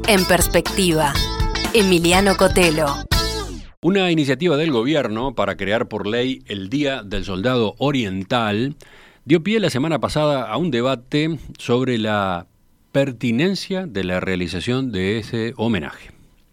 En perspectiva, Emiliano Cotelo. Una iniciativa del gobierno para crear por ley el Día del Soldado Oriental dio pie la semana pasada a un debate sobre la pertinencia de la realización de ese homenaje.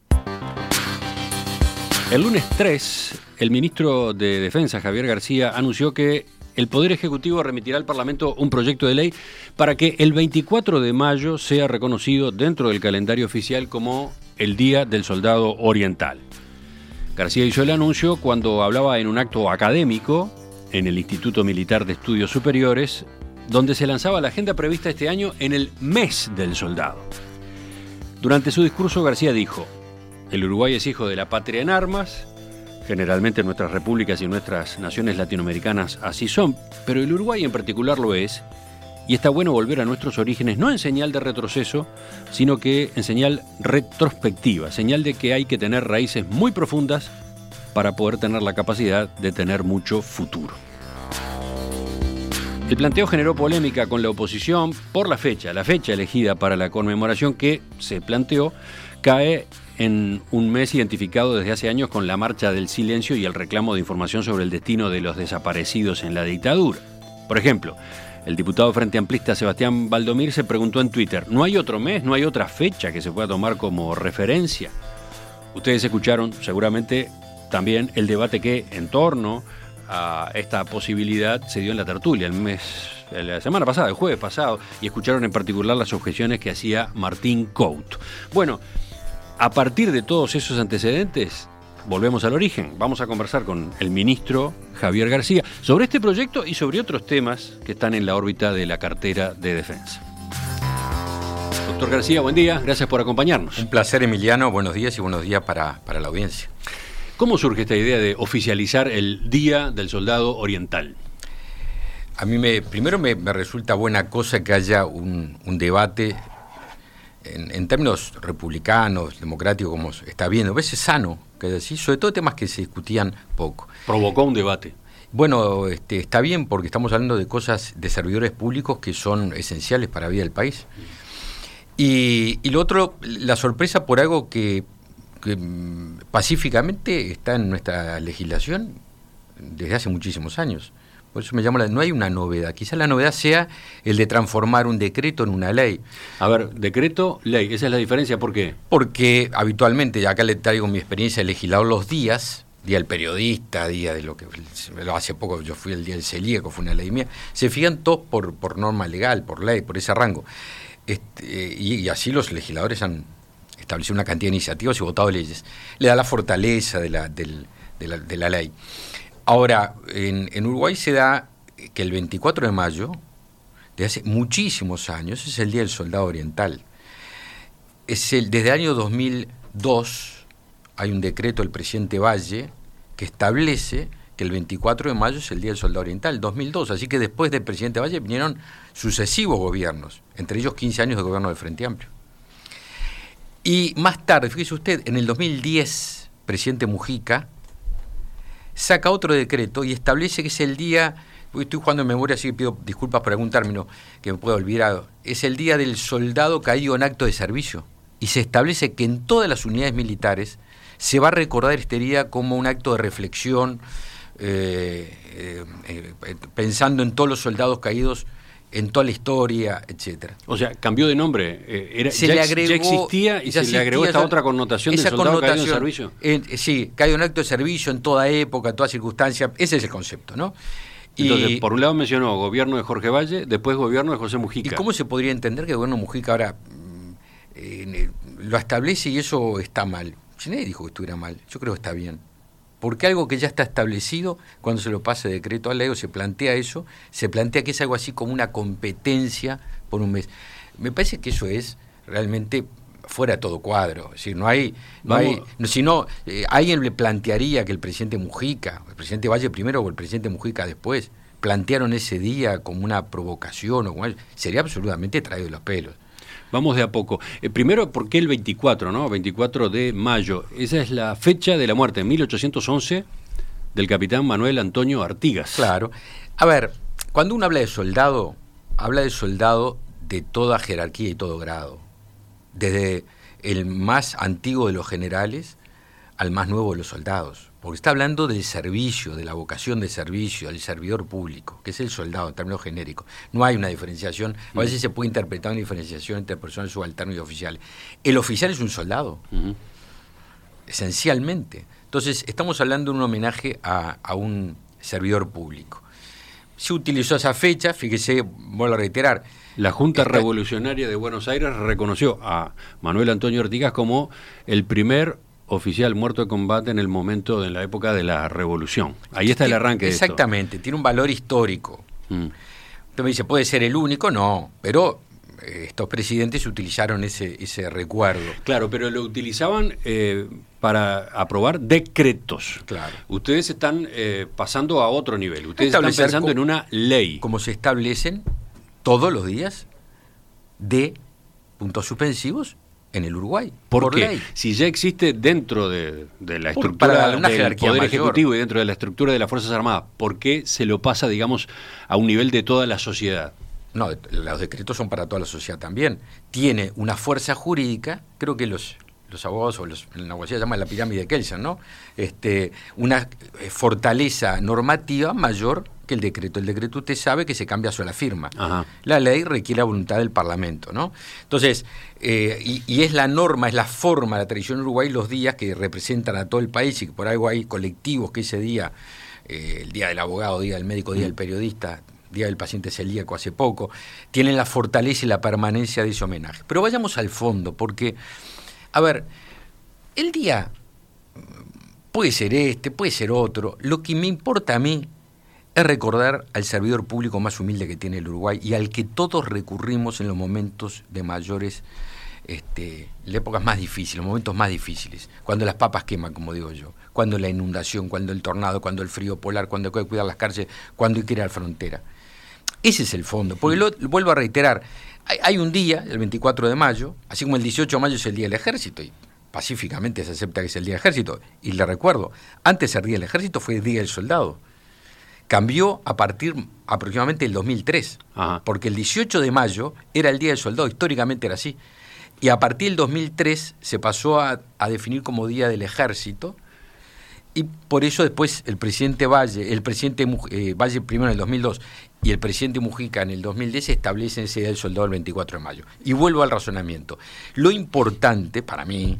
El lunes 3, el ministro de Defensa, Javier García, anunció que el Poder Ejecutivo remitirá al Parlamento un proyecto de ley para que el 24 de mayo sea reconocido dentro del calendario oficial como el Día del Soldado Oriental. García hizo el anuncio cuando hablaba en un acto académico en el Instituto Militar de Estudios Superiores, donde se lanzaba la agenda prevista este año en el Mes del Soldado. Durante su discurso, García dijo: el Uruguay es hijo de la patria en armas. Generalmente nuestras repúblicas y nuestras naciones latinoamericanas así son, pero el Uruguay en particular lo es, y está bueno volver a nuestros orígenes no en señal de retroceso, sino que en señal retrospectiva, señal de que hay que tener raíces muy profundas para poder tener la capacidad de tener mucho futuro. El planteo generó polémica con la oposición por la fecha elegida para la conmemoración que, se planteó, cae en un mes identificado desde hace años con la Marcha del Silencio y el reclamo de información sobre el destino de los desaparecidos en la dictadura. Por ejemplo, el diputado frente amplista Sebastián Valdomir se preguntó en Twitter: ¿no hay otro mes, no hay otra fecha que se pueda tomar como referencia? Ustedes escucharon seguramente también el debate que en torno a esta posibilidad se dio en la tertulia la semana pasada, el jueves pasado, y escucharon en particular las objeciones que hacía Martín Couto. Bueno, a partir de todos esos antecedentes, volvemos al origen. Vamos a conversar con el ministro Javier García sobre este proyecto y sobre otros temas que están en la órbita de la cartera de defensa. Doctor García, buen día, gracias por acompañarnos. Un placer, Emiliano, buenos días y buenos días para la audiencia. ¿Cómo surge esta idea de oficializar el Día del Soldado Oriental? A mí primero me resulta buena cosa que haya un debate en términos republicanos, democráticos, como está viendo. A veces sano, que decir, sobre todo temas que se discutían poco. Provocó un debate. Bueno, está bien porque estamos hablando de cosas de servidores públicos que son esenciales para la vida del país. Y lo otro, la sorpresa por algo que pacíficamente está en nuestra legislación desde hace muchísimos años. Por eso no hay una novedad. Quizás la novedad sea el de transformar un decreto en una ley. A ver, decreto, ley, esa es la diferencia. ¿Por qué? Porque habitualmente, acá le traigo mi experiencia de legislador, los días, día del periodista, día de lo que... Hace poco yo fui el día del celíaco, fue una ley mía. Se fijan todos por norma legal, por ley, por ese rango. Y así los legisladores han establecido una cantidad de iniciativas y votado leyes. Le da la fortaleza de la ley. Ahora, en Uruguay se da que el 24 de mayo, de hace muchísimos años, es el Día del Soldado Oriental. Desde el año 2002 hay un decreto del presidente Valle que establece que el 24 de mayo es el Día del Soldado Oriental, 2002. Así que después del presidente Valle vinieron sucesivos gobiernos, entre ellos 15 años de gobierno del Frente Amplio. Y más tarde, fíjese usted, en el 2010, presidente Mujica saca otro decreto y establece que es el día, estoy jugando en memoria, así que pido disculpas por algún término que me pueda olvidar, es el día del soldado caído en acto de servicio. Y se establece que en todas las unidades militares se va a recordar este día como un acto de reflexión, pensando en todos los soldados caídos en toda la historia, etcétera. O sea, cambió de nombre, ya existía y se le agregó esta otra connotación de soldado caído en servicio. Sí, caído en acto de servicio en toda época, en toda circunstancia, ese es el concepto, ¿no? Entonces, por un lado mencionó gobierno de Jorge Valle, después gobierno de José Mujica. ¿Y cómo se podría entender que el gobierno de Mujica ahora lo establece y eso está mal? Si nadie dijo que estuviera mal, yo creo que está bien. Porque algo que ya está establecido, cuando se lo pase de decreto a ley o se plantea eso, se plantea que es algo así como una competencia por un mes. Me parece que eso es realmente fuera de todo cuadro. Es decir, alguien le plantearía que el presidente Mujica, el presidente Valle primero o el presidente Mujica después, plantearon ese día como una provocación o como algo, sería absolutamente traído de los pelos. Vamos de a poco. Primero, ¿por qué el 24, no? 24 de mayo. Esa es la fecha de la muerte, en 1811, del capitán Manuel Antonio Artigas. Claro. A ver, cuando uno habla de soldado de toda jerarquía y todo grado. desde el más antiguo de los generales al más nuevo de los soldados, porque está hablando del servicio, de la vocación de servicio, del servidor público, que es el soldado en términos genéricos. No hay una diferenciación, a veces se puede interpretar una diferenciación entre personal subalterno y oficial. El oficial es un soldado, esencialmente. Entonces, estamos hablando de un homenaje a un servidor público. Se utilizó esa fecha, fíjese, vuelvo a reiterar. La Junta Revolucionaria de Buenos Aires reconoció a Manuel Antonio Artigas como el primer oficial muerto de combate en el momento, en la época de la Revolución. Ahí está el arranque de esto. Exactamente, tiene un valor histórico. Usted me dice, ¿puede ser el único? No, pero estos presidentes utilizaron ese recuerdo. Claro, pero lo utilizaban para aprobar decretos. Claro. Ustedes están pasando a otro nivel. Ustedes están pensando en una ley. Como se establecen todos los días de puntos suspensivos en el Uruguay. ¿Por qué? Ley. Si ya existe dentro de la estructura del Poder Ejecutivo y dentro de la estructura de las Fuerzas Armadas, ¿por qué se lo pasa, digamos, a un nivel de toda la sociedad? No, los decretos son para toda la sociedad también. Tiene una fuerza jurídica, creo que los abogados o en la abogacía llaman la pirámide de Kelsen, ¿no? Una fortaleza normativa mayor que el decreto. El decreto usted sabe que se cambia sobre la firma. Ajá. La ley requiere la voluntad del Parlamento, ¿no? Entonces, y es la norma, es la forma, la tradición en Uruguay, los días que representan a todo el país y que por algo hay colectivos que ese día, el día del abogado, día del médico, día del periodista, Día del Paciente Celíaco hace poco, tienen la fortaleza y la permanencia de ese homenaje. Pero vayamos al fondo, porque, a ver, el día puede ser puede ser otro. Lo que me importa a mí es recordar al servidor público más humilde que tiene el Uruguay y al que todos recurrimos en los momentos de mayores, las épocas más difíciles, los momentos más difíciles, cuando las papas queman, como digo yo, cuando la inundación, cuando el tornado, cuando el frío polar, cuando hay que cuidar las calles, cuando hay que ir a la frontera. Ese es el fondo, porque vuelvo a reiterar, hay un día, el 24 de mayo, así como el 18 de mayo es el Día del Ejército, y pacíficamente se acepta que es el Día del Ejército, y le recuerdo, antes el Día del Ejército fue el Día del Soldado. Cambió a partir aproximadamente del 2003, porque el 18 de mayo era el Día del Soldado, históricamente era así, y a partir del 2003 se pasó a definir como Día del Ejército, y por eso después el presidente Valle primero en el 2002 y el presidente Mujica en el 2010 establecen ese Día del Soldado el 24 de mayo. Y vuelvo al razonamiento. Lo importante para mí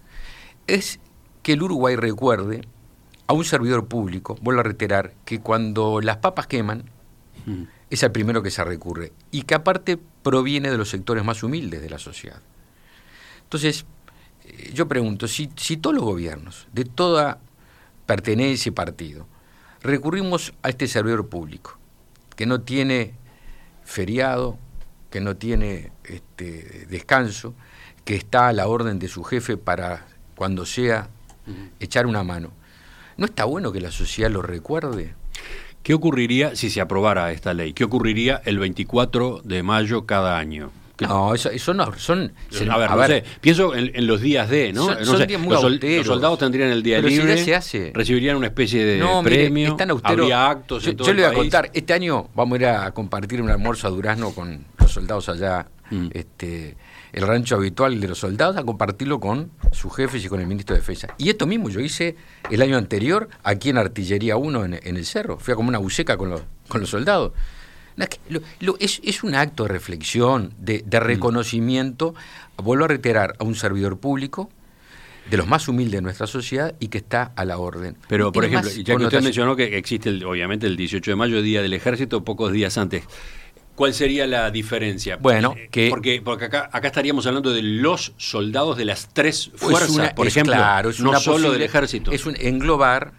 es que el Uruguay recuerde a un servidor público, vuelvo a reiterar, que cuando las papas queman es el primero que se recurre y que aparte proviene de los sectores más humildes de la sociedad. Entonces, yo pregunto, si todos los gobiernos de toda pertenencia y partido recurrimos a este servidor público que no tiene feriado, que no tiene descanso, que está a la orden de su jefe para cuando sea echar una mano, ¿no está bueno que la sociedad lo recuerde? ¿Qué ocurriría si se aprobara esta ley? ¿Qué ocurriría el 24 de mayo cada año? No, eso no son... A ver, pienso en los días ¿no? Son días muy austeros. Los soldados tendrían el día libre, si se hace. Recibirían una especie de premio, mire, es tan austero. Habría actos en todo el país. Yo le voy a contar, este año vamos a ir a compartir un almuerzo a Durazno con los soldados allá, el rancho habitual de los soldados, a compartirlo con sus jefes y con el ministro de Defensa. Y esto mismo yo hice el año anterior aquí en Artillería 1 en el Cerro, fui a como una buceca con los soldados. Es un acto de reflexión, de reconocimiento, vuelvo a reiterar, a un servidor público de los más humildes de nuestra sociedad y que está a la orden. Pero, por ejemplo, ya que usted mencionó que existe, obviamente, el 18 de mayo, Día del Ejército, pocos días antes, ¿cuál sería la diferencia? Bueno, porque acá estaríamos hablando de los soldados de las tres fuerzas, por ejemplo, claro, no solo del Ejército. Es englobar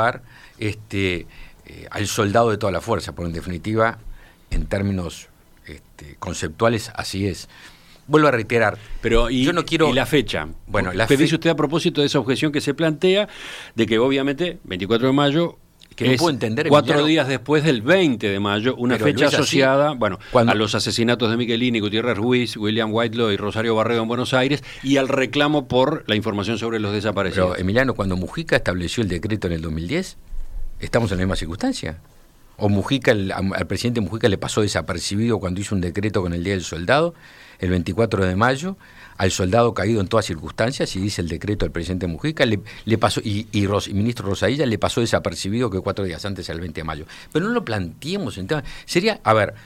al soldado de toda la fuerza, porque en definitiva, en términos conceptuales, así es. Vuelvo a reiterar. Pero yo no quiero... ¿Y la fecha? Bueno, ¿Qué dice usted a propósito de esa objeción que se plantea de que obviamente 24 de mayo que es 4 días después del 20 de mayo, una fecha asociada a los asesinatos de Michelini, Gutiérrez Ruiz, William Whitelaw y Rosario Barrego en Buenos Aires y al reclamo por la información sobre los desaparecidos? Pero, Emiliano, cuando Mujica estableció el decreto en el 2010, ¿estamos en la misma circunstancia? O Mujica, al presidente Mujica le pasó desapercibido cuando hizo un decreto con el Día del Soldado, el 24 de mayo, al soldado caído en todas circunstancias, y dice el decreto del presidente Mujica, le pasó, y ministro Rosadilla le pasó desapercibido que 4 días antes era el 20 de mayo. Pero no lo planteemos en tema. Sería, a ver,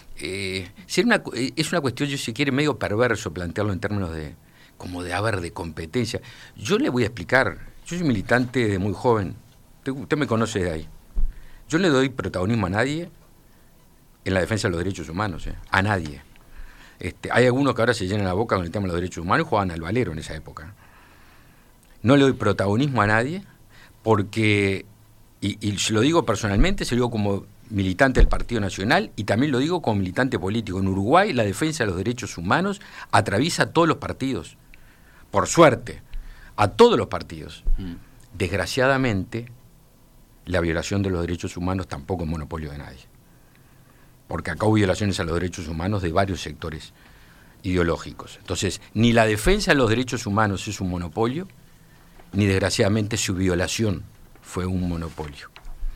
es una cuestión, yo si quiere, medio perverso plantearlo en términos de competencia. Yo le voy a explicar, yo soy militante desde muy joven, usted me conoce de ahí. Yo le doy protagonismo a nadie en la defensa de los derechos humanos, a nadie. Hay algunos que ahora se llenan la boca con el tema de los derechos humanos y jugaban al valero en esa época. No le doy protagonismo a nadie porque, y se lo digo personalmente, se lo digo como militante del Partido Nacional y también lo digo como militante político. En Uruguay la defensa de los derechos humanos atraviesa a todos los partidos, por suerte, a todos los partidos. Desgraciadamente, la violación de los derechos humanos tampoco es monopolio de nadie. Porque acá hubo violaciones a los derechos humanos de varios sectores ideológicos. Entonces, ni la defensa de los derechos humanos es un monopolio, ni desgraciadamente su violación fue un monopolio.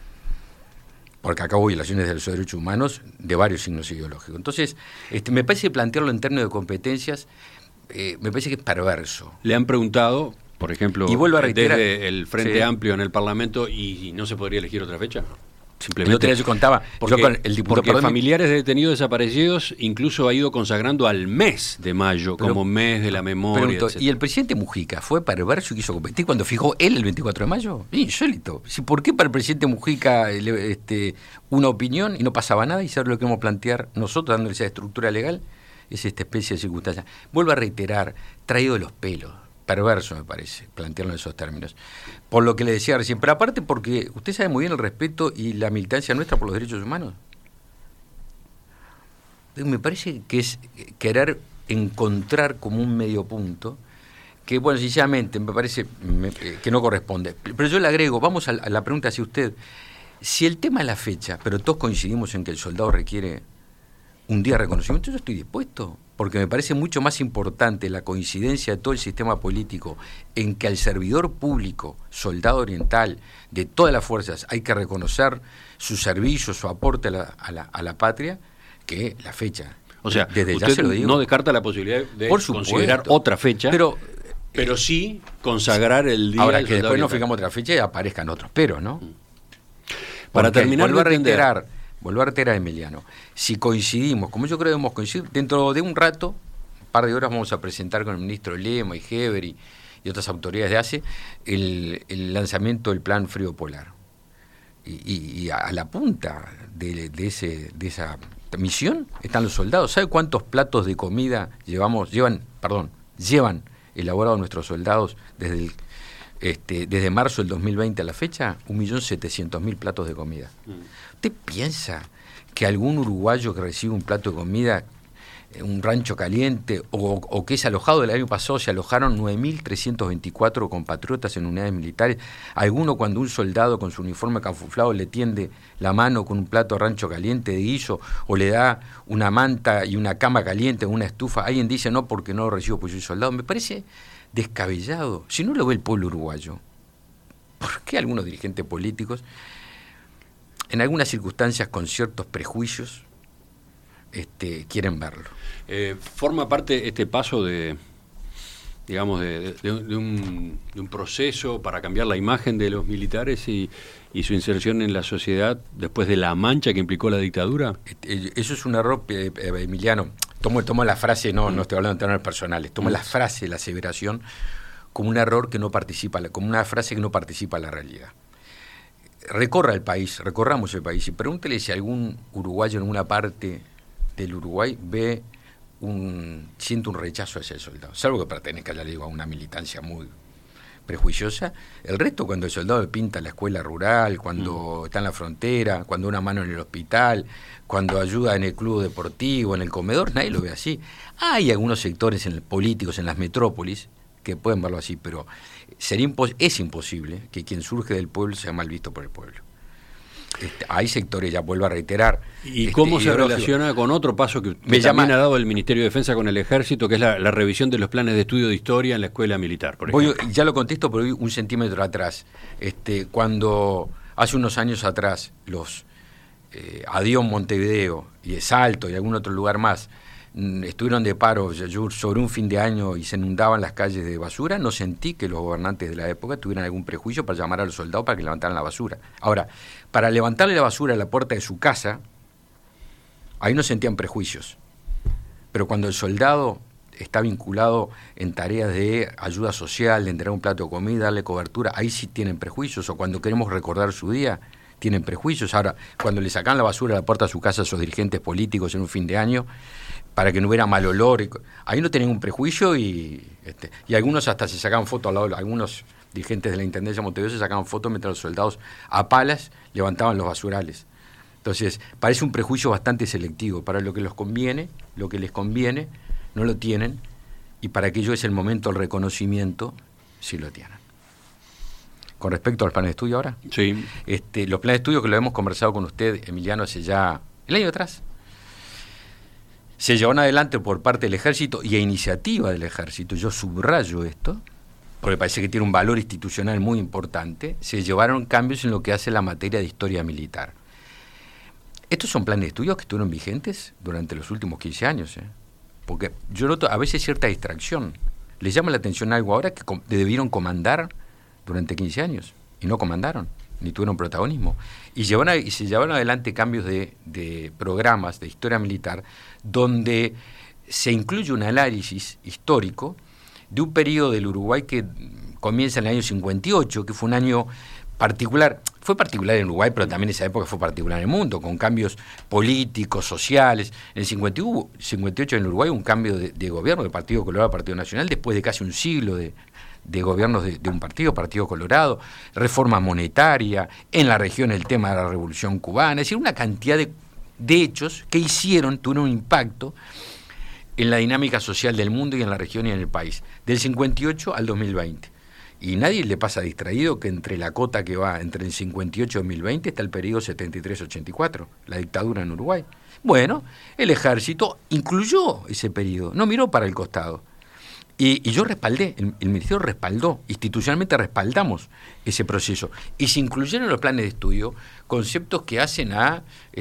Porque acá hubo violaciones de los derechos humanos de varios signos ideológicos. Entonces, me parece que plantearlo en términos de competencias, me parece que es perverso. Le han preguntado, por ejemplo, y vuelvo a reiterar, desde el Frente Amplio en el Parlamento, ¿y no se podría elegir otra fecha? Simplemente yo contaba, porque familiares de detenidos desaparecidos incluso ha ido consagrando al mes de mayo como mes de la memoria. ¿Y el presidente Mujica fue perverso y quiso competir cuando fijó él el 24 de mayo? Insólito. ¿Por qué para el presidente Mujica una opinión y no pasaba nada? Y saber lo que queremos plantear nosotros, dándole esa estructura legal, es esta especie de circunstancia. Vuelvo a reiterar, traído de los pelos. Perverso, me parece, plantearlo en esos términos. Por lo que le decía recién, pero aparte porque usted sabe muy bien el respeto y la militancia nuestra por los derechos humanos. Me parece que es querer encontrar como un medio punto que, bueno, sinceramente, me parece que no corresponde. Pero yo le agrego, vamos a la pregunta hacia usted. Si el tema es la fecha, pero todos coincidimos en que el soldado requiere un día de reconocimiento, yo estoy dispuesto. Porque me parece mucho más importante la coincidencia de todo el sistema político en que al servidor público, soldado oriental, de todas las fuerzas, hay que reconocer su servicio, su aporte a la patria, que la fecha. O sea, desde usted ya se lo digo. No descarta la posibilidad de considerar otra fecha, pero sí consagrar el día. Ahora, que después nos fijamos otra fecha y aparezcan otros, pero, ¿no? Para terminar, vuelvo a reiterar, Emiliano, si coincidimos, como yo creo que debemos coincidir, dentro de un rato, un par de horas, vamos a presentar con el ministro Lema y Heber y otras autoridades de ACE el lanzamiento del plan frío polar. Y a la punta de esa misión están los soldados. ¿Sabe cuántos platos de comida llevan elaborados nuestros soldados desde marzo del 2020 a la fecha? 1.700.000 platos de comida. ¿Usted piensa que algún uruguayo que recibe un plato de comida, un rancho caliente, o que es alojado del año pasado, se alojaron 9.324 compatriotas en unidades militares? ¿Alguno, cuando un soldado con su uniforme camuflado le tiende la mano con un plato de rancho caliente de guiso, o le da una manta y una cama caliente o una estufa, alguien dice no porque no lo recibo porque soy soldado? Me parece descabellado. Si no lo ve el pueblo uruguayo, ¿por qué algunos dirigentes políticos, en algunas circunstancias con ciertos prejuicios, quieren verlo? ¿Forma parte este paso de un proceso para cambiar la imagen de los militares y su inserción en la sociedad después de la mancha que implicó la dictadura? Eso es un error, Emiliano. Tomo la frase, no estoy hablando en términos personales, tomo la frase, la aseveración, como un error que no participa, como una frase que no participa en la realidad. Recorramos el país y pregúntele si algún uruguayo en alguna parte del Uruguay siente un rechazo hacia el soldado, salvo que pertenezca, ya le digo, a una militancia muy prejuiciosa. El resto, cuando el soldado pinta la escuela rural, cuando está en la frontera, cuando una mano en el hospital, cuando ayuda en el club deportivo, en el comedor, nadie lo ve así. Hay algunos sectores políticos en las metrópolis que pueden verlo así, pero es imposible que quien surge del pueblo sea mal visto por el pueblo. Hay sectores, ya vuelvo a reiterar. ¿Y cómo se relaciona con otro paso que también ha dado el Ministerio de Defensa con el Ejército, que es la revisión de los planes de estudio de historia en la escuela militar, por ejemplo? Ya lo contesto, pero voy un centímetro atrás. Cuando hace unos años atrás Adiós Montevideo y Salto y algún otro lugar más, estuvieron de paro sobre un fin de año y se inundaban las calles de basura, no sentí que los gobernantes de la época tuvieran algún prejuicio para llamar a los soldados para que levantaran la basura. Ahora, para levantarle la basura a la puerta de su casa, ahí no sentían prejuicios. Pero cuando el soldado está vinculado en tareas de ayuda social, de entregar un plato de comida, darle cobertura, ahí sí tienen prejuicios. O cuando queremos recordar su día, tienen prejuicios. Ahora, cuando le sacan la basura a la puerta de su casa a esos dirigentes políticos en un fin de año, para que no hubiera mal olor, ahí no tienen un prejuicio y algunos hasta se sacaban fotos al lado, algunos dirigentes de la Intendencia de Montevideo se sacaban fotos mientras los soldados a palas levantaban los basurales. Entonces, parece un prejuicio bastante selectivo. Para lo que les conviene, no lo tienen, y para que ello es el momento del reconocimiento, sí lo tienen. Con respecto al plan de estudio ahora, sí. Los planes de estudio que lo hemos conversado con usted, Emiliano, hace ya el año atrás, se llevaron adelante por parte del Ejército y a iniciativa del Ejército. Yo subrayo esto, porque parece que tiene un valor institucional muy importante. Se llevaron cambios en lo que hace la materia de historia militar. Estos son planes de estudios que estuvieron vigentes durante los últimos 15 años, porque yo noto a veces cierta distracción. ¿Les llama la atención algo ahora que debieron comandar durante 15 años y no comandaron, ni tuvieron protagonismo? Y se llevaron adelante cambios de programas de historia militar donde se incluye un análisis histórico de un periodo del Uruguay que comienza en el año 58, que fue un año particular. Fue particular en Uruguay, pero también esa época fue particular en el mundo, con cambios políticos, sociales. En el 58 en Uruguay un cambio de gobierno, del Partido Colorado al Partido Nacional, después de casi un siglo de gobiernos de un Partido Colorado, reforma monetaria, en la región el tema de la Revolución Cubana, es decir, una cantidad de hechos que tuvieron un impacto en la dinámica social del mundo y en la región y en el país, del 58 al 2020. Y nadie le pasa distraído que entre la cota que va entre el 58 y 2020 está el periodo 73-84, la dictadura en Uruguay. Bueno, el Ejército incluyó ese periodo, no miró para el costado. Y yo respaldé, el Ministerio respaldó, institucionalmente respaldamos ese proceso. Y se incluyeron en los planes de estudio conceptos que hacen a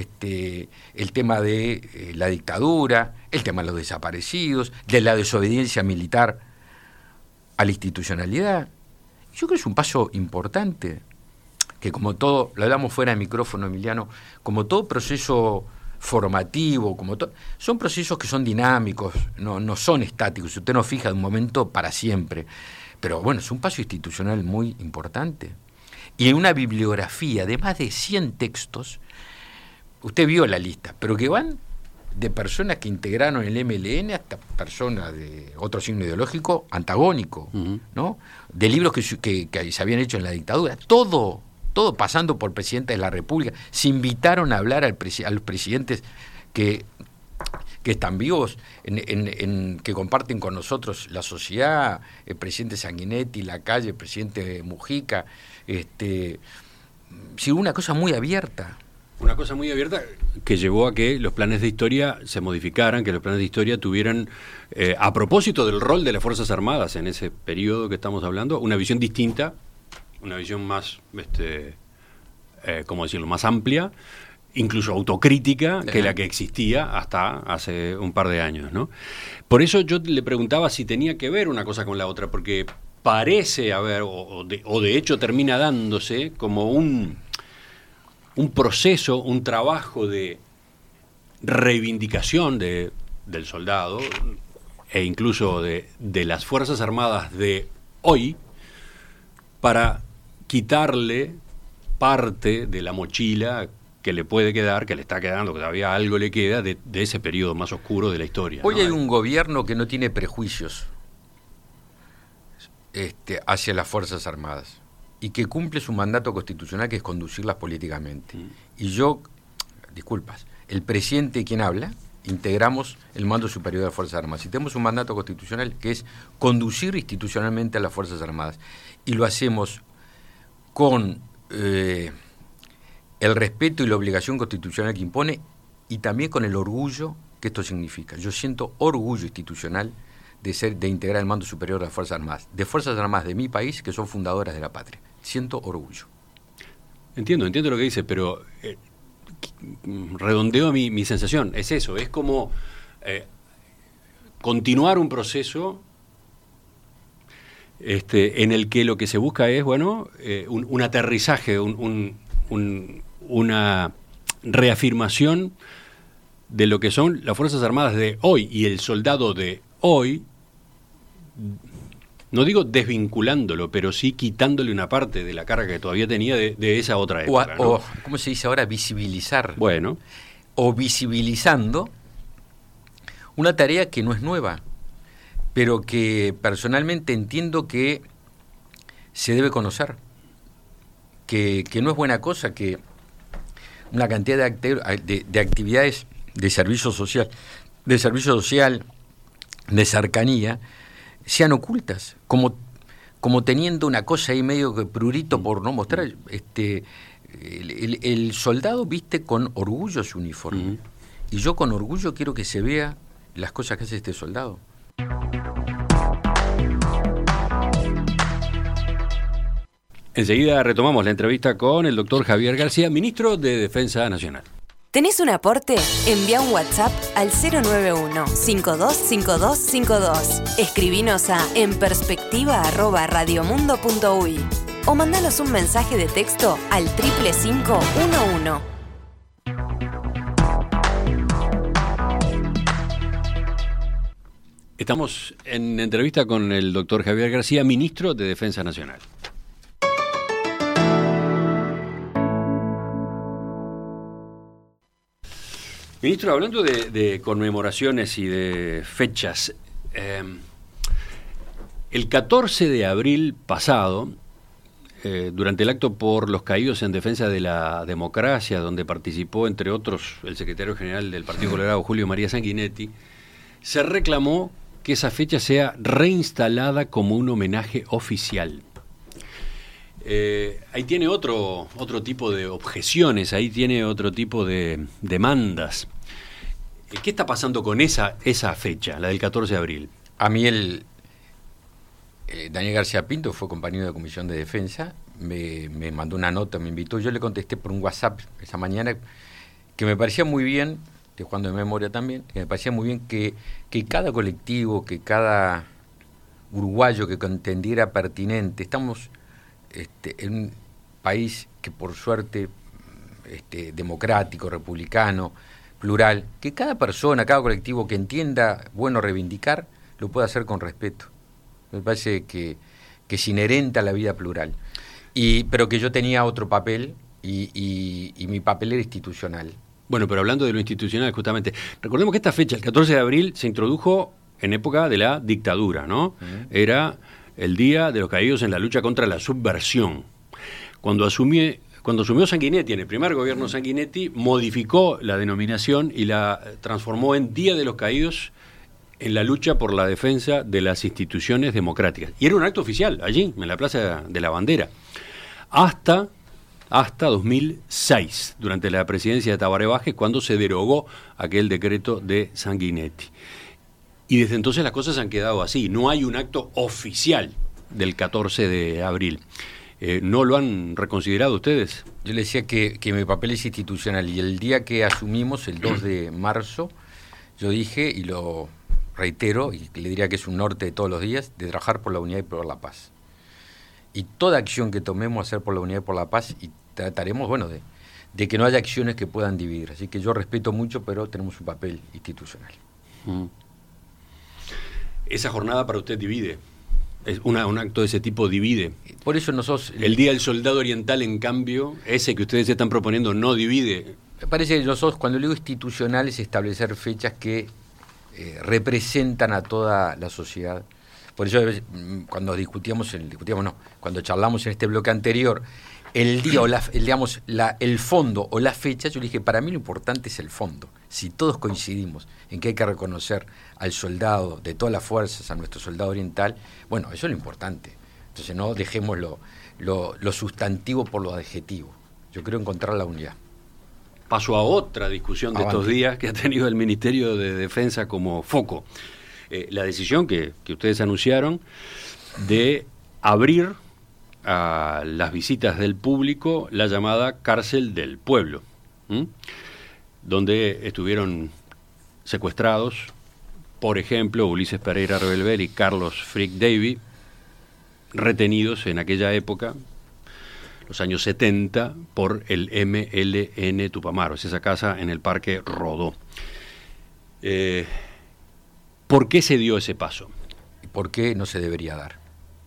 el tema de la dictadura, el tema de los desaparecidos, de la desobediencia militar a la institucionalidad. Yo creo que es un paso importante, que como todo, lo hablamos fuera de micrófono, Emiliano, como todo proceso formativo, son procesos que son dinámicos, no son estáticos, usted no fija de un momento para siempre, pero bueno, es un paso institucional muy importante. Y en una bibliografía de más de 100 textos, usted vio la lista, pero que van de personas que integraron el MLN hasta personas de otro signo ideológico antagónico, ¿no? De libros que se habían hecho en la dictadura, todo pasando por presidentes de la República. Se invitaron a hablar a los presidentes que están vivos, que comparten con nosotros la sociedad, el presidente Sanguinetti, Lacalle, el presidente Mujica, sí, una cosa muy abierta. Una cosa muy abierta que llevó a que los planes de historia se modificaran, que los planes de historia tuvieran, a propósito del rol de las Fuerzas Armadas en ese periodo que estamos hablando, una visión distinta, una visión más, ¿cómo decirlo?, más amplia, incluso autocrítica que la que existía hasta hace un par de años, ¿no? Por eso yo le preguntaba si tenía que ver una cosa con la otra, porque parece haber, o de hecho termina dándose como un proceso, un trabajo de reivindicación del soldado e incluso de las Fuerzas Armadas de hoy para quitarle parte de la mochila que le puede quedar, que le está quedando, que todavía algo le queda de ese periodo más oscuro de la historia. Hoy hay un gobierno que no tiene prejuicios hacia las Fuerzas Armadas y que cumple su mandato constitucional, que es conducirlas políticamente. Y yo, disculpas, el presidente quien habla, integramos el mando superior de las Fuerzas Armadas. Y tenemos un mandato constitucional que es conducir institucionalmente a las Fuerzas Armadas. Y lo hacemos con el respeto y la obligación constitucional que impone y también con el orgullo que esto significa. Yo siento orgullo institucional de integrar el mando superior de las Fuerzas Armadas de mi país, que son fundadoras de la patria. Siento orgullo. Entiendo lo que dice, pero redondeo mi sensación, es eso, es como continuar un proceso en el que lo que se busca es, un aterrizaje, una reafirmación de lo que son las Fuerzas Armadas de hoy y el soldado de hoy, no digo desvinculándolo, pero sí quitándole una parte de la carga que todavía tenía de esa otra época. O, ¿cómo se dice ahora? Visibilizar. Bueno. O visibilizando una tarea que no es nueva, pero que personalmente entiendo que se debe conocer, que no es buena cosa que una cantidad de actividades de servicio social, de cercanía, sean ocultas, como teniendo una cosa ahí medio que prurito por no mostrar. El soldado viste con orgullo su uniforme, uh-huh. Y yo con orgullo quiero que se vea las cosas que hace este soldado. Enseguida retomamos la entrevista con el doctor Javier García, ministro de Defensa Nacional. ¿Tenés un aporte? Envía un WhatsApp al 091-525252. Escribinos a enperspectiva@radiomundo.uy o mandanos un mensaje de texto al 55511. Estamos en entrevista con el doctor Javier García, ministro de Defensa Nacional. Ministro, hablando de conmemoraciones y de fechas, el 14 de abril pasado, durante el acto por los caídos en defensa de la democracia, donde participó, entre otros, el secretario general del Partido Colorado, Julio María Sanguinetti, se reclamó que esa fecha sea reinstalada como un homenaje oficial. Ahí tiene otro tipo de objeciones, ahí tiene otro tipo de demandas. ¿Qué está pasando con esa fecha, la del 14 de abril? A mí Daniel García Pinto fue compañero de Comisión de Defensa, me mandó una nota, me invitó, yo le contesté por un WhatsApp esa mañana, que me parecía muy bien, estoy jugando de memoria también, que me parecía muy bien que cada colectivo, que cada uruguayo que entendiera pertinente, estamos en un país que por suerte democrático, republicano, plural, que cada persona, cada colectivo que entienda bueno reivindicar, lo pueda hacer con respeto. Me parece que es inherente a la vida plural. Pero que yo tenía otro papel y mi papel era institucional. Bueno, pero hablando de lo institucional, justamente, recordemos que esta fecha, el 14 de abril, se introdujo en época de la dictadura, ¿no? Uh-huh. Era el Día de los Caídos en la lucha contra la subversión. Cuando asumió Sanguinetti, en el primer gobierno Sanguinetti, modificó la denominación y la transformó en Día de los Caídos en la lucha por la defensa de las instituciones democráticas. Y era un acto oficial, allí, en la Plaza de la Bandera. Hasta 2006, durante la presidencia de Tabaré Vázquez, cuando se derogó aquel decreto de Sanguinetti. Y desde entonces las cosas han quedado así. No hay un acto oficial del 14 de abril. ¿No lo han reconsiderado ustedes? Yo le decía que mi papel es institucional, y el día que asumimos, el 2 de marzo, yo dije, y lo reitero, y le diría que es un norte de todos los días, de trabajar por la unidad y por la paz. Y toda acción que tomemos hacer por la unidad y por la paz, y trataremos, de que no haya acciones que puedan dividir. Así que yo respeto mucho, pero tenemos un papel institucional. ¿Esa jornada para usted divide? Un acto de ese tipo divide. Por eso nosotros... El Día del Soldado Oriental, en cambio, ese que ustedes están proponiendo, no divide. Me parece que nosotros, cuando digo institucional, es establecer fechas que representan a toda la sociedad. Por eso, cuando cuando charlamos en este bloque anterior, el día o el fondo o la fecha, yo le dije, para mí lo importante es el fondo. Si todos coincidimos en que hay que reconocer al soldado de todas las fuerzas, a nuestro soldado oriental, bueno, eso es lo importante. Entonces no dejemos lo sustantivo por lo adjetivo. Yo creo encontrar la unidad. Paso a otra discusión de estos días que ha tenido el Ministerio de Defensa como foco. La decisión que ustedes anunciaron de abrir a las visitas del público la llamada cárcel del pueblo. donde estuvieron secuestrados, por ejemplo, Ulises Pereira Rebelver y Carlos Frick Davy, retenidos en aquella época, los años 70, por el MLN Tupamaros, esa casa en el Parque Rodó. ¿Por qué se dio ese paso? ¿Por qué no se debería dar?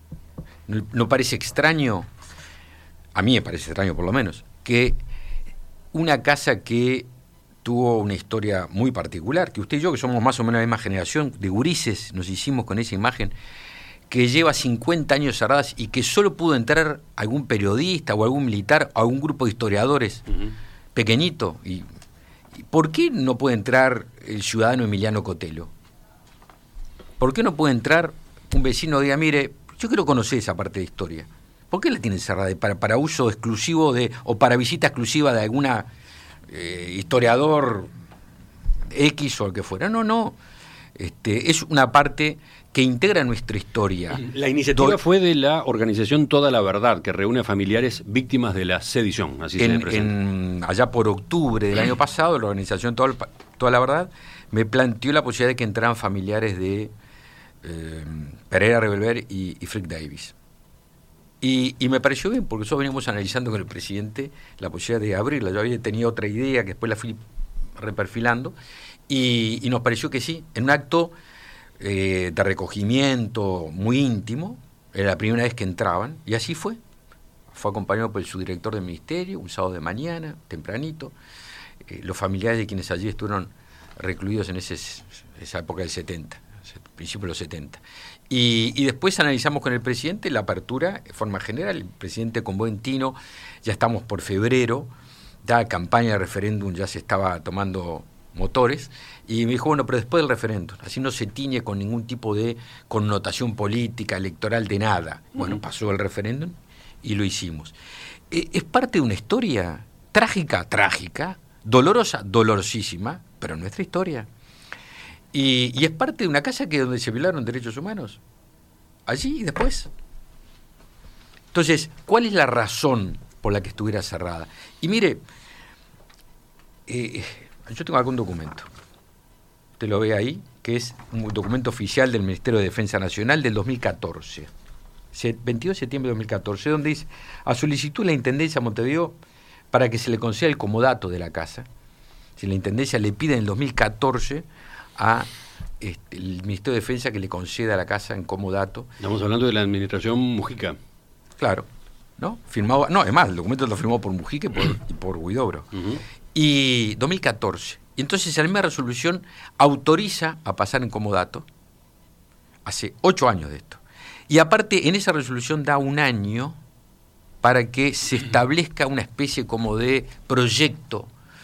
¿No parece extraño? A mí me parece extraño, por lo menos, que una casa que tuvo una historia muy particular, que usted y yo, que somos más o menos la misma generación, de gurises, nos hicimos con esa imagen, que lleva 50 años cerradas y que solo pudo entrar algún periodista o algún militar o algún grupo de historiadores pequeñito. ¿Y por qué no puede entrar el ciudadano Emiliano Cotelo? ¿Por qué no puede entrar un vecino que diga, mire, yo quiero conocer esa parte de historia? ¿Por qué la tienen cerrada? ¿Para uso exclusivo o para visita exclusiva de alguna historiador X o el que fuera? No. Es una parte que integra nuestra historia. La iniciativa fue de la organización Toda la Verdad, que reúne a familiares víctimas de la sedición, así se presenta. Allá por octubre del año pasado, la organización Toda la Verdad me planteó la posibilidad de que entraran familiares de Pereira Rebelver y Frick Davis. Y me pareció bien, porque nosotros veníamos analizando con el presidente la posibilidad de abrirla. Yo había tenido otra idea que después la fui reperfilando, y nos pareció que sí, en un acto de recogimiento muy íntimo, era la primera vez que entraban, y así fue. Fue acompañado por el subdirector del ministerio, un sábado de mañana, tempranito, los familiares de quienes allí estuvieron recluidos en esa época del 70, principio de los 70. Y después analizamos con el presidente la apertura de forma general. El presidente con buen tino, ya estamos por febrero, ya la campaña de referéndum ya se estaba tomando motores, y me dijo, bueno, pero después del referéndum, así no se tiñe con ningún tipo de connotación política, electoral, de nada. Bueno, pasó el referéndum y lo hicimos. Es parte de una historia trágica, dolorosa, dolorosísima, pero nuestra historia. Y es parte de una casa donde se violaron derechos humanos. Allí y después. Entonces, ¿cuál es la razón por la que estuviera cerrada? Y mire, yo tengo algún documento, usted lo ve ahí, que es un documento oficial del Ministerio de Defensa Nacional del 2014, 22 de septiembre de 2014, donde dice, a solicitud de la Intendencia de Montevideo, para que se le conceda el comodato de la casa. Si la Intendencia le pide en el 2014 a el Ministerio de Defensa que le conceda a la casa en comodato. Estamos hablando de la administración Mujica. Claro, ¿no? Firmado, no, además, el documento lo firmó por Mujica y por Huidobro. Y 2014. Y entonces la misma resolución autoriza a pasar en comodato. Hace 8 años de esto. Y aparte, en esa resolución da un año para que se establezca una especie como de proyecto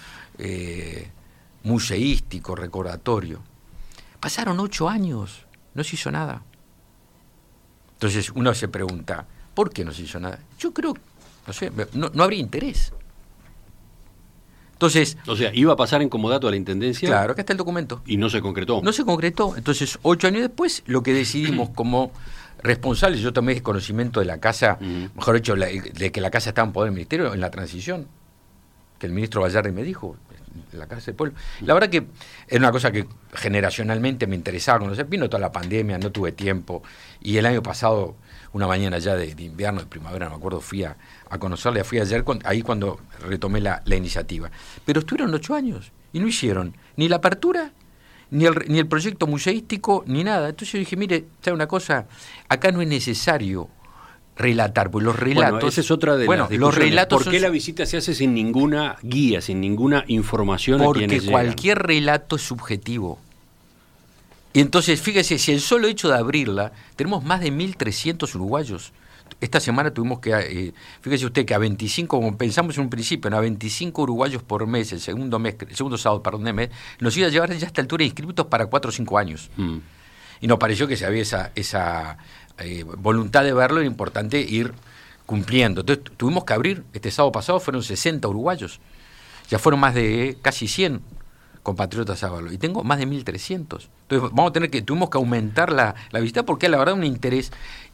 museístico, recordatorio. Pasaron 8 años, no se hizo nada. Entonces uno se pregunta, ¿por qué no se hizo nada? Yo creo, no sé, no habría interés. Entonces, o sea, iba a pasar en comodato a la Intendencia. Claro, acá está el documento. Y no se concretó. No se concretó. Entonces, 8 años después, lo que decidimos como responsables, yo tomé conocimiento de la casa, mejor dicho, de que la casa estaba en poder del ministerio en la transición, que el ministro Vallardi me dijo, la casa del pueblo. La verdad que era una cosa que generacionalmente me interesaba conocer. Vino toda la pandemia, no tuve tiempo, y el año pasado, una mañana ya de invierno, de primavera, no me acuerdo, fui a conocerla, fui ayer, ahí cuando retomé la iniciativa. Pero estuvieron 8 años y no hicieron ni la apertura, ni el proyecto museístico, ni nada. Entonces yo dije, mire, ¿sabe una cosa? Acá no es necesario relatar, porque los relatos... Bueno, esa es otra de las discusiones. Los relatos ¿Por qué la visita se hace sin ninguna guía, sin ninguna información a quienes Porque cualquier relato es subjetivo. Y entonces, fíjese, si el solo hecho de abrirla, tenemos más de 1.300 uruguayos. Esta semana tuvimos que, fíjese usted que a 25, como pensamos en un principio, a 25 uruguayos por mes, el segundo sábado, de mes, nos iba a llevar ya a esta altura inscritos para 4 o 5 años. Y nos pareció que si había esa voluntad de verlo, era importante ir cumpliendo. Entonces tuvimos que abrir, este sábado pasado fueron 60 uruguayos, ya fueron más de casi 100 compatriotas a verlo, y tengo más de 1.300. Entonces tuvimos que aumentar la visita, porque la verdad un interés,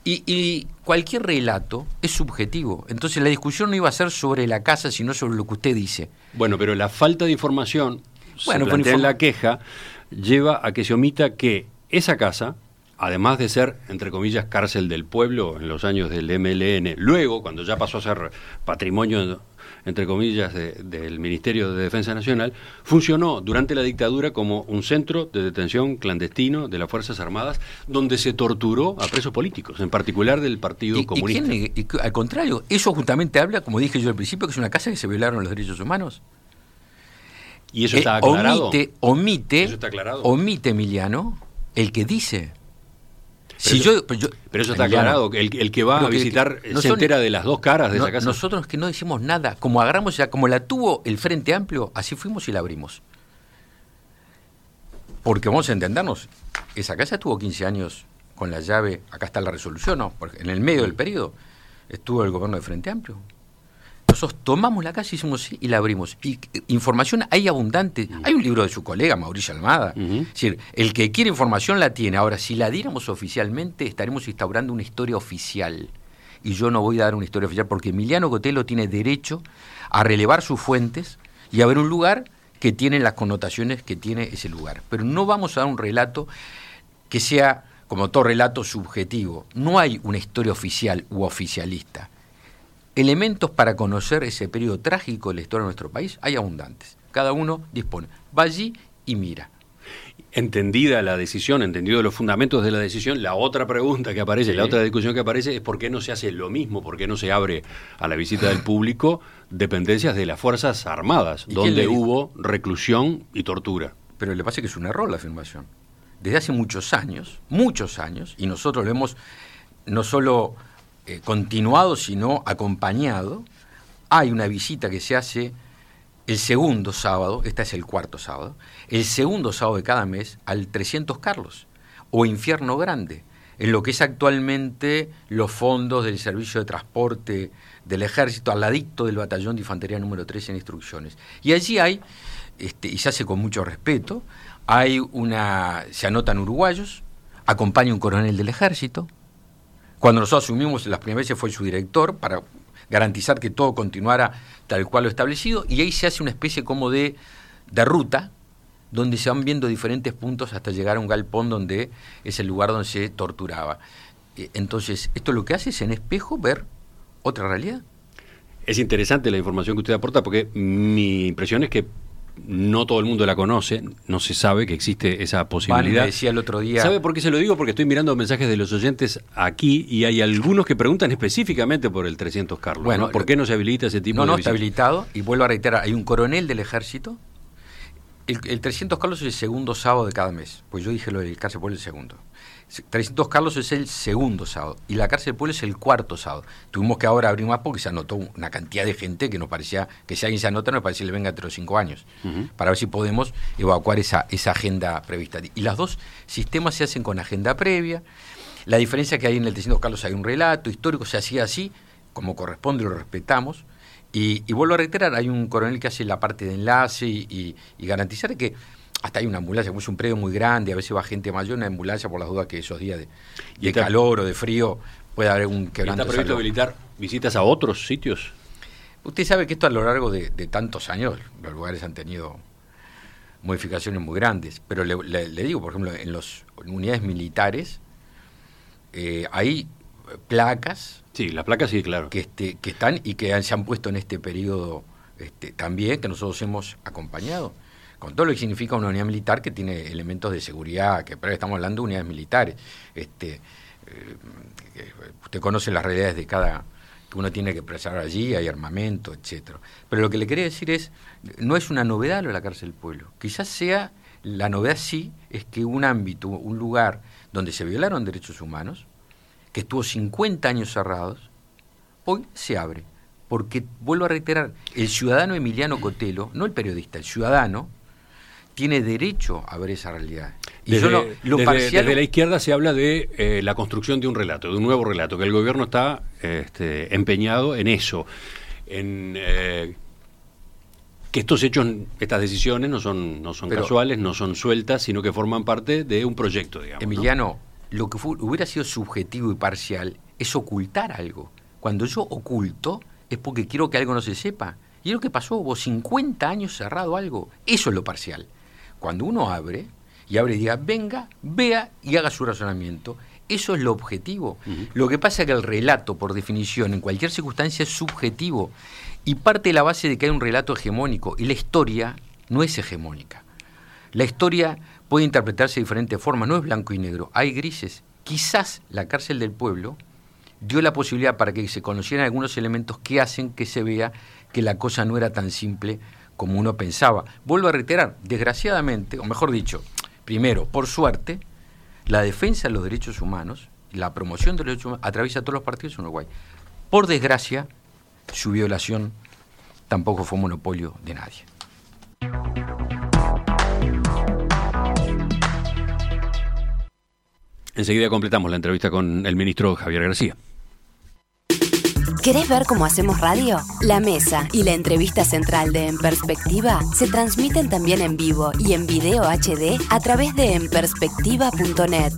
Y cualquier relato es subjetivo. Entonces la discusión no iba a ser sobre la casa, sino sobre lo que usted dice. Bueno, pero la falta de información, se plantea en la queja, lleva a que se omita que esa casa, además de ser, entre comillas, cárcel del pueblo en los años del MLN, luego, cuando ya pasó a ser patrimonio, entre comillas, del Ministerio de Defensa Nacional, funcionó durante la dictadura como un centro de detención clandestino de las Fuerzas Armadas, donde se torturó a presos políticos, en particular del Partido Comunista. Y al contrario, eso justamente habla, como dije yo al principio, que es una casa que se violaron los derechos humanos. ¿Y eso está aclarado? Omite, Emiliano, el que dice. Pero eso está aclarado, el que va a visitar se entera de las dos caras de esa casa. Nosotros que no decimos nada, como agarramos ya, como la tuvo el Frente Amplio, así fuimos y la abrimos. Porque vamos a entendernos, esa casa estuvo 15 años con la llave, acá está la resolución, ¿no? Porque en el medio del periodo estuvo el gobierno del Frente Amplio. Nosotros tomamos la casa, hicimos sí y la abrimos. Y información hay abundante. Hay un libro de su colega, Mauricio Almada. Es decir, el que quiere información la tiene. Ahora, si la diéramos oficialmente, estaremos instaurando una historia oficial. Y yo no voy a dar una historia oficial porque Emiliano Cotelo tiene derecho a relevar sus fuentes y a ver un lugar que tiene las connotaciones que tiene ese lugar. Pero no vamos a dar un relato que sea, como todo relato, subjetivo. No hay una historia oficial u oficialista. Elementos para conocer ese periodo trágico de la historia de nuestro país hay abundantes. Cada uno dispone. Va allí y mira. Entendida la decisión, entendido los fundamentos de la decisión, la otra pregunta que aparece, la otra discusión que aparece es por qué no se hace lo mismo, por qué no se abre a la visita del público dependencias de las Fuerzas Armadas, donde hubo reclusión y tortura. Pero le pasa que es un error la afirmación. Desde hace muchos años, y nosotros lo hemos no solo continuado, sino acompañado, hay una visita que se hace el segundo sábado, este es el cuarto sábado, el segundo sábado de cada mes al 300 Carlos, o Infierno Grande, en lo que es actualmente los fondos del Servicio de Transporte del Ejército, al ladito del Batallón de Infantería número 3 en Instrucciones. Y allí hay, y se hace con mucho respeto, se anotan uruguayos, acompaña un coronel del Ejército. Cuando nosotros asumimos, las primeras veces fue su director para garantizar que todo continuara tal cual lo establecido, y ahí se hace una especie como de ruta, donde se van viendo diferentes puntos hasta llegar a un galpón donde es el lugar donde se torturaba. Entonces, esto lo que hace es en espejo ver otra realidad. Es interesante la información que usted aporta, porque mi impresión es que no todo el mundo la conoce, no se sabe que existe esa posibilidad. Decía el otro día. ¿Sabe por qué se lo digo? Porque estoy mirando mensajes de los oyentes aquí y hay algunos que preguntan específicamente por el 300 Carlos. Bueno, ¿no? ¿Por qué no se habilita ese tipo de No, visita? está habilitado, y vuelvo a reiterar, hay un coronel del Ejército. El 300 Carlos es el segundo sábado de cada mes, pues yo dije lo del Cárcel Pueblo el segundo. 300 Carlos es el segundo sábado y la Cárcel Pueblo es el cuarto sábado. Tuvimos que ahora abrir más porque se anotó una cantidad de gente que nos parecía que si alguien se anota nos parecía que le venga entre los 5 años, para ver si podemos evacuar esa agenda prevista. Y los dos sistemas se hacen con agenda previa. La diferencia que hay en el 300 Carlos hay un relato histórico, se hacía así, como corresponde, lo respetamos. Y vuelvo a reiterar, hay un coronel que hace la parte de enlace y garantizar que hasta hay una ambulancia, como es un predio muy grande, a veces va gente mayor, una ambulancia por las dudas que esos días de calor o de frío puede haber un quebranto. ¿Está previsto habilitar visitas a otros sitios? Usted sabe que esto a lo largo de tantos años, los lugares han tenido modificaciones muy grandes, pero le digo, por ejemplo, en las unidades militares hay placas. Sí, las placas sí, claro. Que están y que se han puesto en este periodo también, que nosotros hemos acompañado, con todo lo que significa una unidad militar que tiene elementos de seguridad, pero estamos hablando de unidades militares. Usted conoce las realidades de cada que uno tiene que presar allí, hay armamento, etcétera. Pero lo que le quería decir no es una novedad lo de la Cárcel del Pueblo. Quizás sea, la novedad sí, es que un ámbito, un lugar donde se violaron derechos humanos, que estuvo 50 años cerrados, hoy se abre. Porque, vuelvo a reiterar, el ciudadano Emiliano Cotelo, no el periodista, el ciudadano, tiene derecho a ver esa realidad. Y desde la izquierda se habla de la construcción de un relato, de un nuevo relato, que el gobierno está empeñado en eso, en que estos hechos, estas decisiones no son casuales, no son sueltas, sino que forman parte de un proyecto, digamos. Emiliano, lo que hubiera sido subjetivo y parcial es ocultar algo. Cuando yo oculto es porque quiero que algo no se sepa. Y es lo que pasó, hubo 50 años cerrado algo. Eso es lo parcial. Cuando uno abre y diga, venga, vea y haga su razonamiento, eso es lo objetivo. Lo que pasa es que el relato, por definición, en cualquier circunstancia es subjetivo y parte de la base de que hay un relato hegemónico, y la historia no es hegemónica. La historia puede interpretarse de diferentes formas, no es blanco y negro, hay grises. Quizás la cárcel del pueblo dio la posibilidad para que se conocieran algunos elementos que hacen que se vea que la cosa no era tan simple como uno pensaba. Vuelvo a reiterar, desgraciadamente, o mejor dicho, primero, por suerte, la defensa de los derechos humanos, la promoción de los derechos humanos, atraviesa todos los partidos en Uruguay. Por desgracia, su violación tampoco fue monopolio de nadie. Enseguida completamos la entrevista con el ministro Javier García. ¿Querés ver cómo hacemos radio? La mesa y la entrevista central de En Perspectiva se transmiten también en vivo y en video HD a través de enperspectiva.net.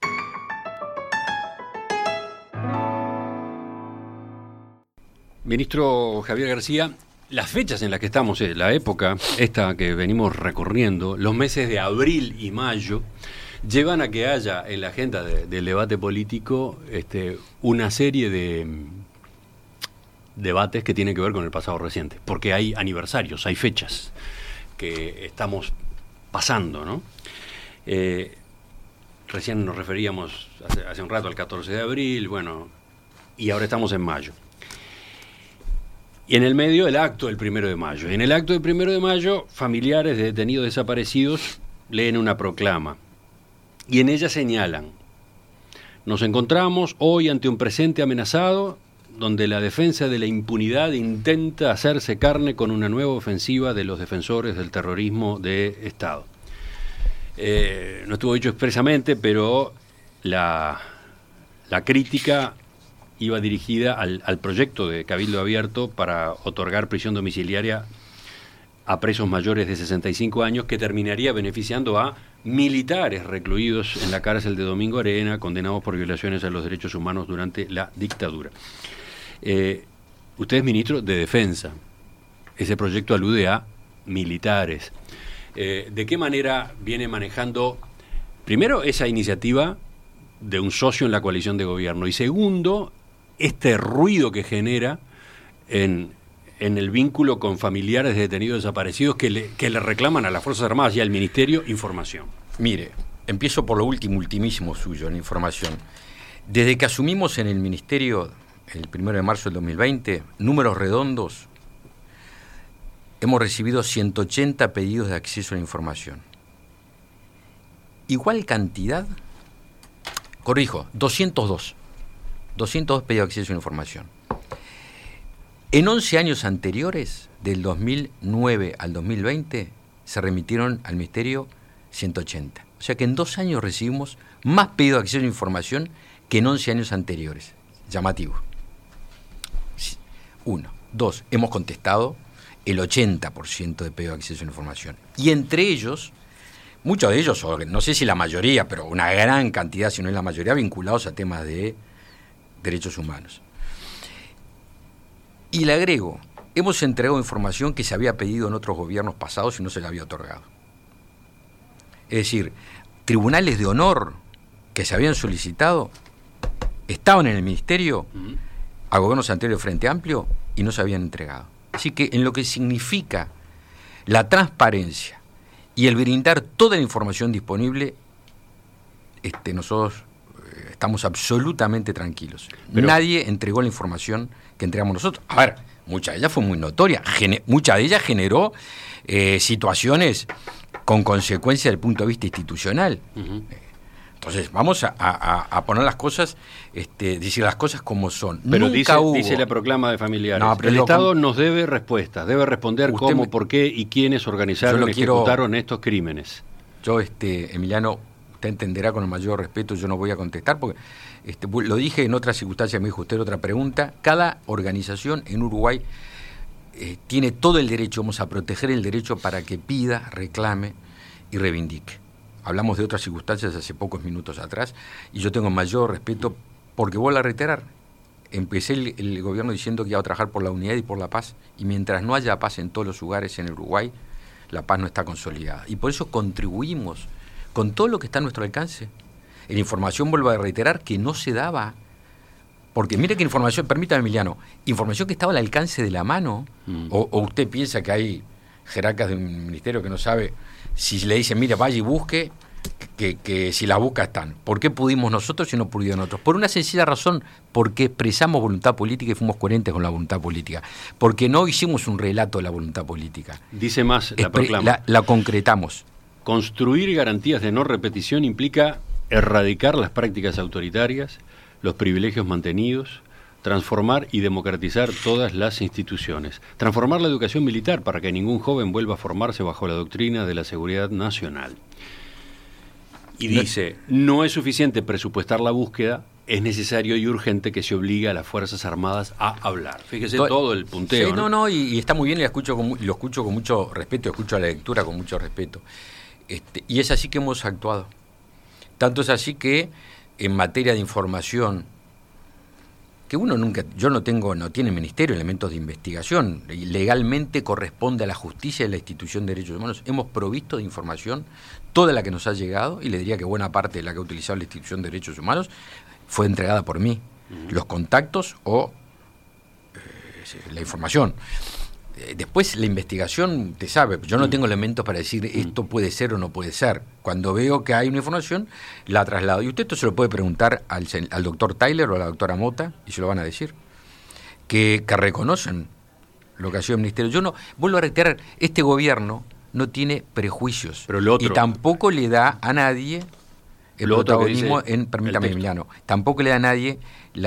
Ministro Javier García, las fechas en las que estamos, la época esta que venimos recorriendo, los meses de abril y mayo, llevan a que haya en la agenda del debate político una serie de debates que tienen que ver con el pasado reciente, porque hay aniversarios, hay fechas que estamos pasando, ¿no? Recién nos referíamos hace un rato al 14 de abril, bueno, y ahora estamos en mayo. Y en el medio el acto del 1 de mayo. Y en el acto del 1 de mayo, familiares de detenidos desaparecidos leen una proclama. Y en ella señalan: nos encontramos hoy ante un presente amenazado donde la defensa de la impunidad intenta hacerse carne con una nueva ofensiva de los defensores del terrorismo de Estado. No estuvo dicho expresamente, pero la crítica iba dirigida al proyecto de Cabildo Abierto para otorgar prisión domiciliaria a presos mayores de 65 años, que terminaría beneficiando a militares recluidos en la cárcel de Domingo Arena, condenados por violaciones a los derechos humanos durante la dictadura. Usted es ministro de Defensa. Ese proyecto alude a militares. ¿De qué manera viene manejando, primero, esa iniciativa de un socio en la coalición de gobierno? Y segundo, este ruido que genera en el vínculo con familiares de detenidos desaparecidos que le reclaman a las Fuerzas Armadas y al Ministerio información. Mire, empiezo por lo ultimísimo suyo, en información. Desde que asumimos en el Ministerio el 1 de marzo del 2020, números redondos, hemos recibido 180 pedidos de acceso a la información. Igual cantidad, corrijo, 202 pedidos de acceso a la información. En 11 años anteriores, del 2009 al 2020, se remitieron al Ministerio 180. O sea que en 2 años recibimos más pedidos de acceso a la información que en 11 años anteriores. Llamativo. 1. 2. Hemos contestado el 80% de pedidos de acceso a la información. Y entre ellos, muchos de ellos, o no sé si la mayoría, pero una gran cantidad, si no es la mayoría, vinculados a temas de derechos humanos. Y le agrego, hemos entregado información que se había pedido en otros gobiernos pasados y no se le había otorgado. Es decir, tribunales de honor que se habían solicitado estaban en el Ministerio a gobiernos anteriores de Frente Amplio y no se habían entregado. Así que en lo que significa la transparencia y el brindar toda la información disponible, nosotros estamos absolutamente tranquilos. Pero nadie entregó la información que entregamos nosotros. A ver, mucha de ella fue muy notoria. Mucha de ella generó situaciones con consecuencias desde el punto de vista institucional. Entonces, vamos a poner las cosas, decir las cosas como son. Pero Nunca dice la proclama de familiares. No, pero el Estado nos debe respuestas, debe responder cómo, por qué y quiénes organizaron y ejecutaron estos crímenes. Yo, Emiliano, usted entenderá con el mayor respeto, yo no voy a contestar, porque lo dije en otra circunstancia, me dijo usted otra pregunta. Cada organización en Uruguay tiene todo el derecho, vamos a proteger el derecho para que pida, reclame y reivindique. hablamos de otras circunstancias hace pocos minutos atrás, y yo tengo mayor respeto porque, vuelvo a reiterar, empecé el gobierno diciendo que iba a trabajar por la unidad y por la paz, y mientras no haya paz en todos los lugares en Uruguay, la paz no está consolidada. Y por eso contribuimos con todo lo que está a nuestro alcance. En información, vuelvo a reiterar, que no se daba, porque mire que información, permítame, Emiliano, información que estaba al alcance de la mano, o usted piensa que hay jerarcas de un ministerio que no sabe, si le dicen, mire, vaya y busque, que si la busca están. ¿Por qué pudimos nosotros y no pudieron otros? Por una sencilla razón, porque expresamos voluntad política y fuimos coherentes con la voluntad política. Porque no hicimos un relato de la voluntad política. Dice más la proclama. La concretamos. Construir garantías de no repetición implica erradicar las prácticas autoritarias, los privilegios mantenidos, transformar y democratizar todas las instituciones, transformar la educación militar para que ningún joven vuelva a formarse bajo la doctrina de la seguridad nacional. Y dice, no es suficiente presupuestar la búsqueda, es necesario y urgente que se obligue a las Fuerzas Armadas a hablar. Fíjese todo el punteo. Sí, y está muy bien, y lo escucho con mucho respeto, escucho la lectura con mucho respeto. Y es así que hemos actuado. Tanto es así que en materia de información, que yo no tiene ministerio elementos de investigación, y legalmente corresponde a la justicia y a la institución de derechos humanos, hemos provisto de información toda la que nos ha llegado, y le diría que buena parte de la que ha utilizado la institución de derechos humanos fue entregada por mí, los contactos o la información. Después la investigación, te sabe, yo no tengo elementos para decir esto puede ser o no puede ser. Cuando veo que hay una información, la traslado. Y usted esto se lo puede preguntar al doctor Tyler o a la doctora Mota, y se lo van a decir. Que reconocen lo que ha sido el ministerio. Yo no, vuelvo a reiterar, este gobierno no tiene prejuicios. Pero lo otro, y tampoco le da a nadie el protagonismo permítame, Emiliano, tampoco le da a nadie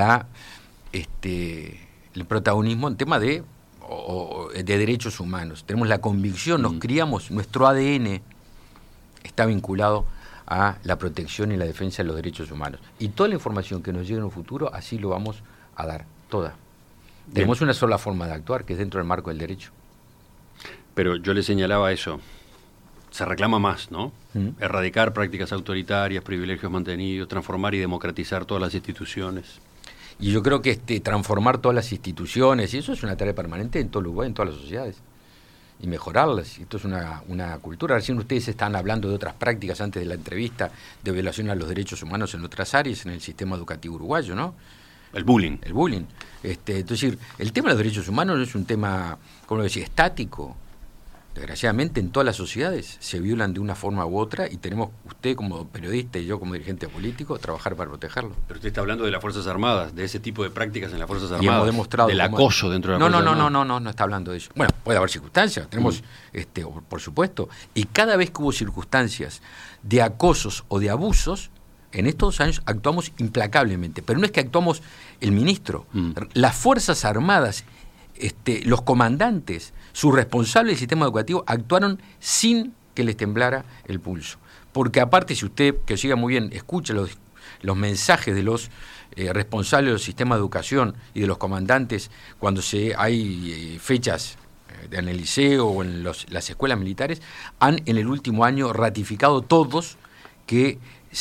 el protagonismo en tema de derechos humanos. Tenemos la convicción, nos criamos, nuestro ADN está vinculado a la protección y la defensa de los derechos humanos. Y toda la información que nos llegue en un futuro, así lo vamos a dar, toda. Bien. Tenemos una sola forma de actuar, que es dentro del marco del derecho. Pero yo le señalaba eso. Se reclama más, ¿no? Erradicar prácticas autoritarias, privilegios mantenidos, transformar y democratizar todas las instituciones. Y yo creo que transformar todas las instituciones, y eso es una tarea permanente en todo Uruguay, en todas las sociedades, y mejorarlas. Esto es una cultura. Recién ustedes están hablando de otras prácticas antes de la entrevista, de violación a los derechos humanos en otras áreas, en el sistema educativo uruguayo, ¿no? El bullying. El bullying. Entonces, el tema de los derechos humanos no es un tema, como lo decía, estático. Desgraciadamente en todas las sociedades se violan de una forma u otra, y tenemos, usted como periodista y yo como dirigente político, trabajar para protegerlo. Pero usted está hablando de las Fuerzas Armadas, de ese tipo de prácticas en las Fuerzas Armadas, y hemos demostrado del acoso dentro de las Fuerzas Armadas. No está hablando de eso. Bueno, puede haber circunstancias, tenemos, por supuesto, y cada vez que hubo circunstancias de acosos o de abusos, en estos 2 años actuamos implacablemente, pero no es que actuamos el ministro, las Fuerzas Armadas, los comandantes, sus responsables del sistema educativo actuaron sin que les temblara el pulso. Porque aparte, si usted, que siga muy bien, escucha los mensajes de los responsables del sistema de educación y de los comandantes cuando hay fechas en el liceo o en las escuelas militares, han en el último año ratificado todos que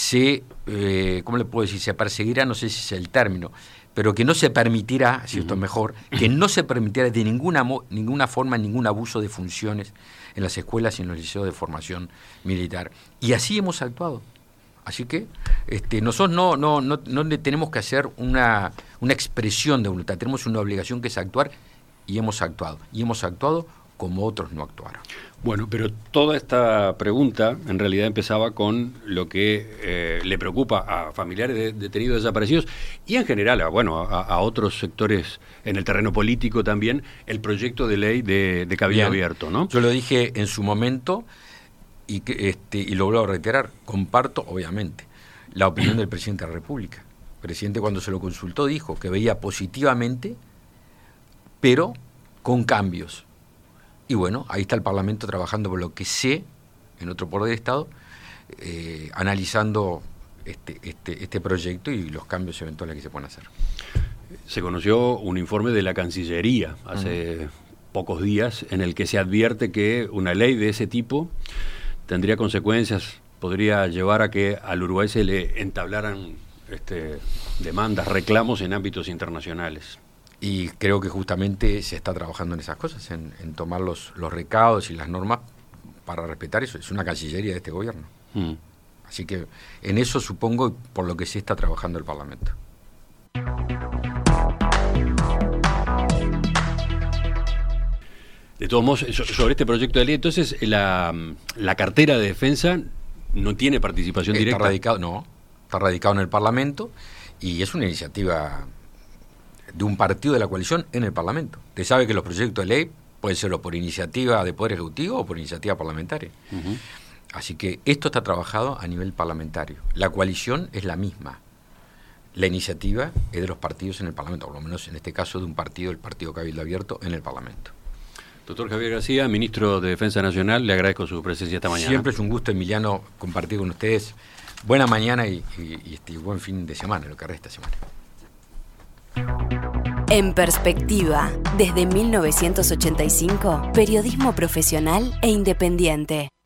¿cómo le puedo decir? Se perseguirá, no sé si es el término, pero que no se permitirá, si esto es mejor, que no se permitirá de ninguna forma ningún abuso de funciones en las escuelas y en los liceos de formación militar. Y así hemos actuado. Así que nosotros no tenemos que hacer una expresión de voluntad, tenemos una obligación que es actuar, y hemos actuado. Y hemos actuado como otros no actuaron. Bueno, pero toda esta pregunta en realidad empezaba con lo que le preocupa a familiares de detenidos desaparecidos y en general a otros sectores en el terreno político también, el proyecto de ley de cabildo abierto, ¿no? Yo lo dije en su momento y lo vuelvo a reiterar, comparto obviamente la opinión del presidente de la República. El presidente, cuando se lo consultó, dijo que veía positivamente, pero con cambios. Y bueno, ahí está el Parlamento trabajando por lo que sé, en otro poder de Estado, analizando este proyecto y los cambios eventuales que se pueden hacer. Se conoció un informe de la Cancillería hace pocos días en el que se advierte que una ley de ese tipo tendría consecuencias podría llevar a que al Uruguay se le entablaran demandas, reclamos en ámbitos internacionales. Y creo que justamente se está trabajando en esas cosas, en tomar los recados y las normas para respetar eso. Es una cancillería de este gobierno. Así que en eso supongo por lo que sí está trabajando el Parlamento. De todos modos, sobre este proyecto de ley, entonces la cartera de defensa no tiene participación directa. Está radicado en el Parlamento y es una iniciativa de un partido de la coalición en el Parlamento. Usted sabe que los proyectos de ley pueden serlo por iniciativa de Poder Ejecutivo o por iniciativa parlamentaria. Así que esto está trabajado a nivel parlamentario. La coalición es la misma. La iniciativa es de los partidos en el Parlamento, por lo menos en este caso de un partido, el Partido Cabildo Abierto, en el Parlamento. Doctor Javier García, ministro de Defensa Nacional, le agradezco su presencia esta mañana. Siempre es un gusto, Emiliano, compartir con ustedes. Buena mañana y buen fin de semana, lo que resta semana. En Perspectiva, desde 1985, periodismo profesional e independiente.